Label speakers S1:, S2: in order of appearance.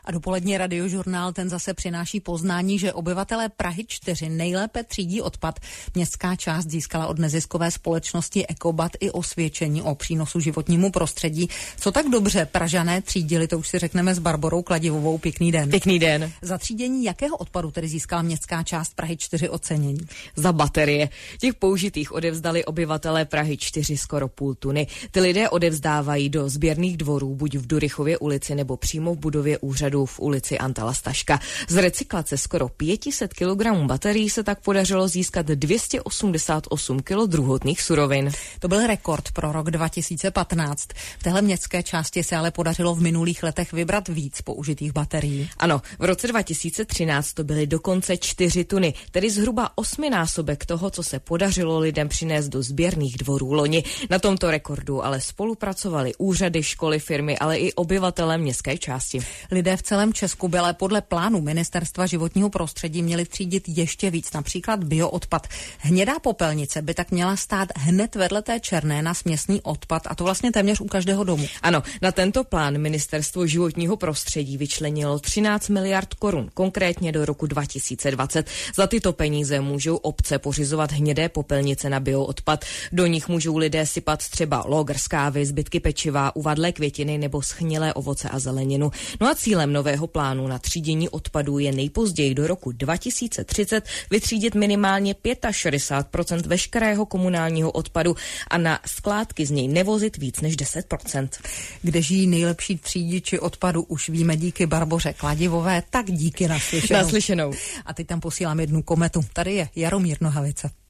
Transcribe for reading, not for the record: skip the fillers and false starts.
S1: A dopolední radiožurnál ten zase přináší poznání, že obyvatelé Prahy 4 nejlépe třídí odpad. Městská část získala od neziskové společnosti Ekobat i osvědčení o přínosu životnímu prostředí. Co tak dobře Pražané třídili, to už si řekneme s Barborou Kladivovou. Pěkný den.
S2: Pěkný den.
S1: Za třídění jakého odpadu tedy získala městská část Prahy 4 ocenění?
S2: Za baterie. Těch použitých odevzdali obyvatelé Prahy 4 skoro půl tuny. Ty lidé odevzdávají do sběrných dvorů buď v Durychově ulici nebo přímo v budově úřadu v ulici Antala Staška. Z recyklace skoro 500 kg baterií se tak podařilo získat 288 kg druhotných surovin.
S1: To byl rekord pro rok 2015. V téhle městské části se ale podařilo v minulých letech vybrat víc použitých baterií.
S2: Ano, v roce 2013 to byly dokonce 4 tuny, tedy zhruba 8násobek toho, co se podařilo lidem přinést do sběrných dvorů loni. Na tomto rekordu ale spolupracovali úřady, školy, firmy, ale i obyvatelé městské části.
S1: Lidé v celém Česku by ale podle plánu Ministerstva životního prostředí měli třídit ještě víc, například bioodpad. Hnědá popelnice by tak měla stát hned vedle té černé na směsný odpad, a to vlastně téměř u každého domu.
S2: Ano, na tento plán Ministerstvo životního prostředí vyčlenilo 13 miliard korun, konkrétně do roku 2020. Za tyto peníze můžou obce pořizovat hnědé popelnice na bioodpad. Do nich můžou lidé sypat třeba logr z kávy, zbytky pečiva, uvadlé květiny nebo schnilé ovoce a zeleninu. No a cílem nového plánu na třídění odpadů je nejpozději do roku 2030 vytřídit minimálně 65% veškerého komunálního odpadu a na skládky z něj nevozit víc než 10%.
S1: Kde žijí nejlepší třídiči odpadu, už víme díky Barboře Kladivové, tak díky naslyšenou.
S2: Naslyšenou.
S1: A teď tam posílám jednu kometu. Tady je Jaromír Nohavice.